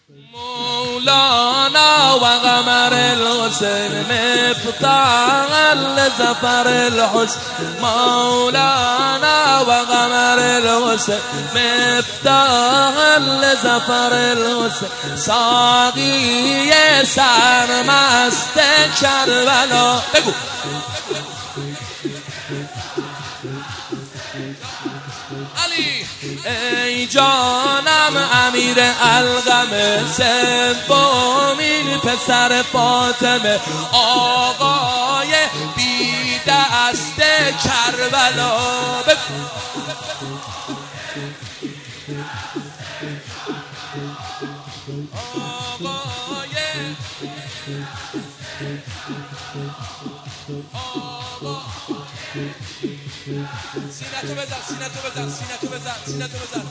مولانا و قمر الحسین مفتاحا لظفر الحسین مولانا و قمر الحسین مفتاحا لظفر الحسین ساقی سرمست کربلا بگو علی ای جانم امیر القم سومین پسر فاطمه آقای بی دست کربلا سینتو بزن سینتو بزن سینتو بزن سینتو بزن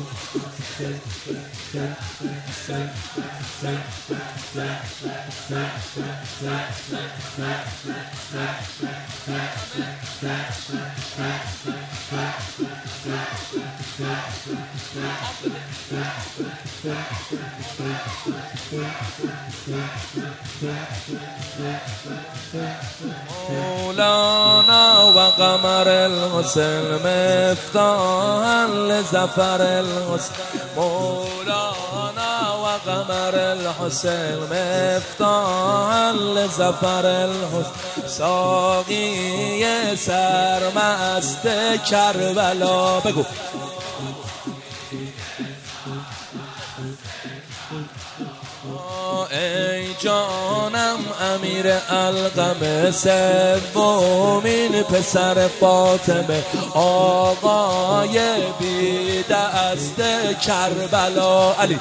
مولانا و قمر الحسین مفتاحا لظفر الحسین مولانا و قمر الحسین مفتاحا لظفر الحسین ساقی سرمست کربلا بگو ای جانم امیر القم سومین پسر فاطمه آقای بی دست کربلا علی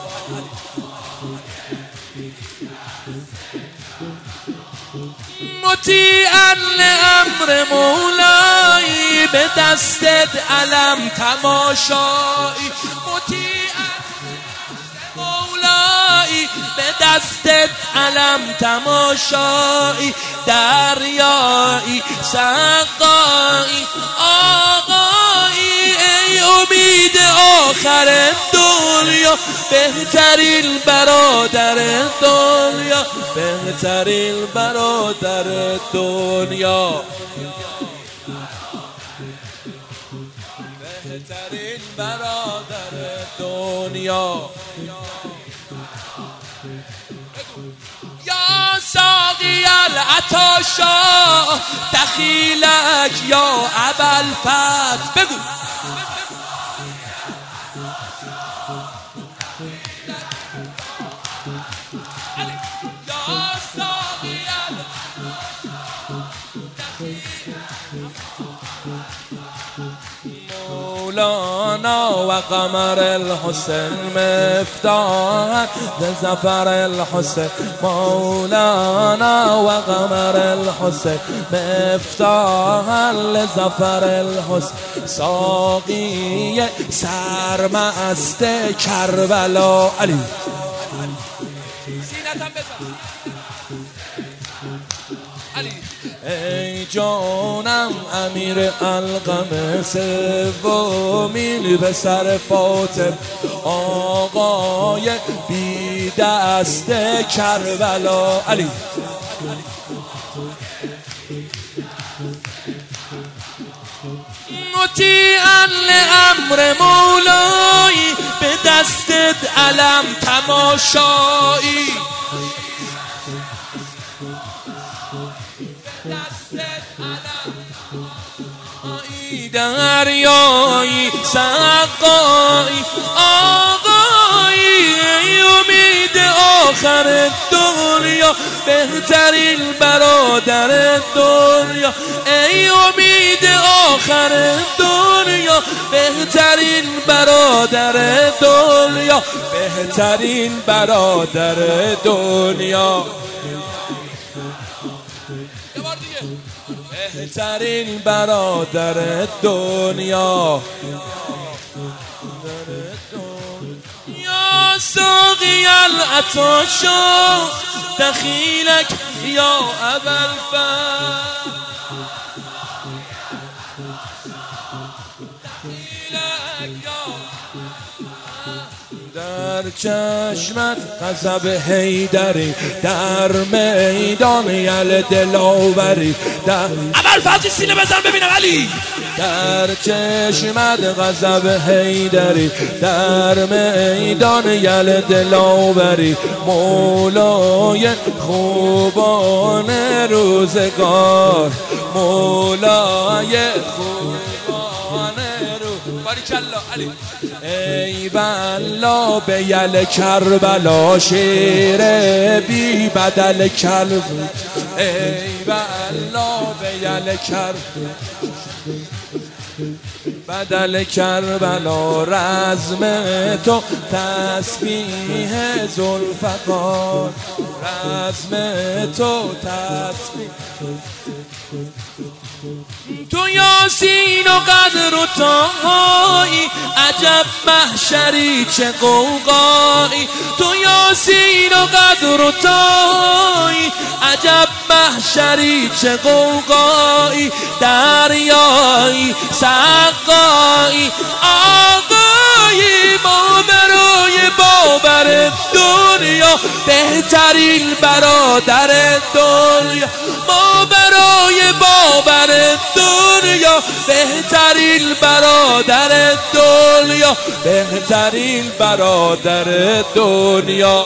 مطیعا لامر مولایی به دستت علم تماشایی مطیعا مولایی به دستت علم تماشایی دریایی سقایی آقایی ای امید آخر دنیا بهترین برادر دنیا بهترین برادر دنیا بهترین برادر دنیا یا ساقی العطاشا دخیلک یا ابوالفتح بگو مولانا و قمر الحسین مفتاحا لظفر الحسین مولانا و قمر الحسین مفتاحا لظفر الحسین ساقی سرمست کربلا علی سینتم بزن علی ای جانم امیر القم سومین پسر فاطمه آقای بی دست کربلا علی مطیعا لامر مولایی به دستت علم تماشایی دریایی سقایی آقایی ای امید آخر دنیا بهترین برادر دنیا ای امید آخر دنیا بهترین برادر دنیا بهترین برادر دنیا بهترین برادر دنیا یا ساقی العطاشا دخیلک یا ابوالفتح دخیلک یا در چشمت غضب حیدری، در میدان یل دلاوری، اول فضی سینه بزن ببینم علی. در چشمت غضب حیدری، در میدان یل دلاوری، مولای خوبان روزگار، مولای خوبان روزگار. باریکالله علی. ای والله به یل کربلا، شیر بی بدل کرب. ای والله به یل کربلا، بدل کربلا، رزم تو تسبیح ذوالفقار، رزم تو تسبیح. تو یاسین و قدر و طاهایی، عجب محشری چه قوقایی. تو یاسین و قدر و طاهایی، عجب محشری چه قوقایی. دریایی سقایی، آقایی ما برای باور دنیا، بهترین برادر دنیا. ما برای باور دنیا، بهترین برادر دنیا، بهترین برادر دنیا،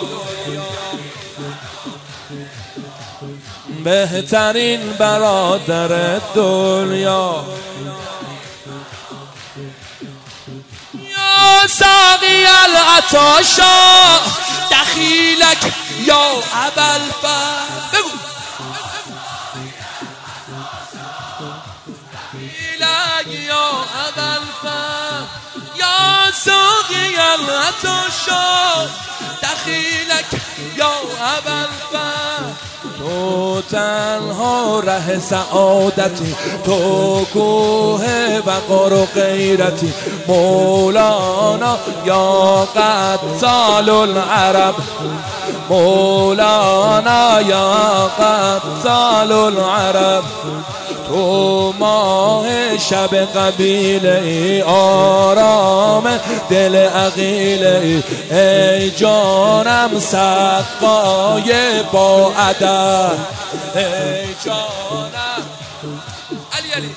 بهترین برادر دنیا. یا ساقی العطاشا، دخیلک یا ابوالفضل. بگو یا ابوالفضل، یا ساقی العطاشا، دخیلک یا ابوالفضل. تو تنها ره سعادتی، تو کوه وقار و غیرتی، مولانا یا قتال العرب، مولانا یا قتال العرب. تو ماه شب قبیله ای، آرام دل عقیله ای. ای جانم سقای با ادب، ای جانم علی علی.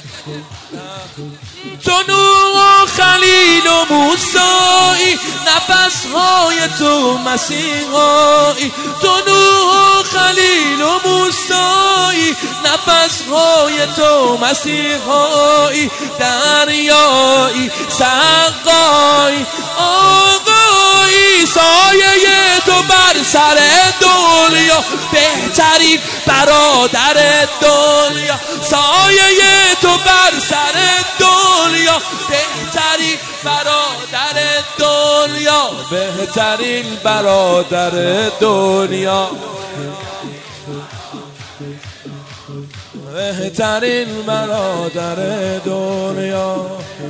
تو نوح و خلیل و موسیی، نفسهای تو مسیحایی. تو نوح و خلیل و موسیی، نفسهای تو مسیحایی. دریایی سقایی، آقایی سایه تو بر سر دنیا، بهترین برادر دنیا. سایه تو بر سر دنیا، بهترین برادر دنیا، بهترین برادر دنیا، بهترین برادر دنیا.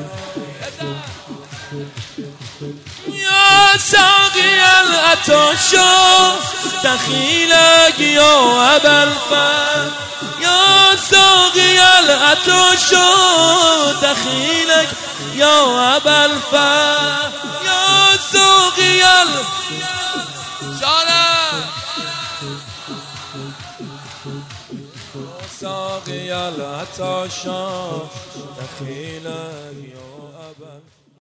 یا ساقی العطاشا، دخیلک یا ابوالفضل. یا ساقی العطاشا، دخیلک یا ابوالفضل. یا ساقی ساقي العطاشا، دخيلك يا أبا